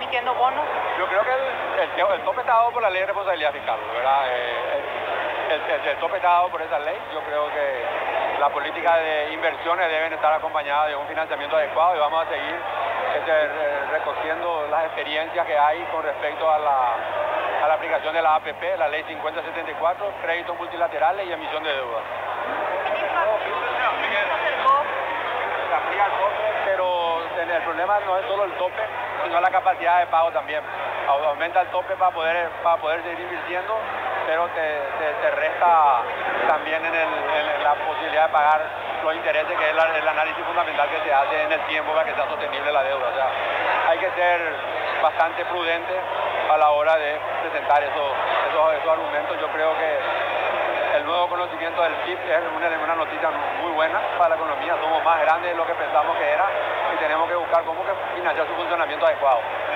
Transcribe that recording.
emitiendo bonos? Yo creo que el tope está dado por la ley de responsabilidad fiscal, ¿verdad? El tope está dado por esa ley. Yo creo que las políticas de inversiones deben estar acompañadas de un financiamiento adecuado y vamos a seguir recogiendo las experiencias que hay con respecto a la aplicación de la APP, la ley 5074, créditos multilaterales y emisión de deuda. Se aplica el tope, pero el problema no es solo el tope, sino la capacidad de pago también. Aumenta el tope para poder seguir invirtiendo, pero te resta también en la posibilidad de pagar los intereses, que es el análisis fundamental que se hace en el tiempo para que sea sostenible la deuda. O sea, hay que ser bastante prudente a la hora de presentar esos argumentos. Yo creo que el nuevo conocimiento del PIB es una noticia muy buena para la economía. Somos más grandes de lo que pensamos que era y tenemos que buscar cómo financiar su funcionamiento adecuado.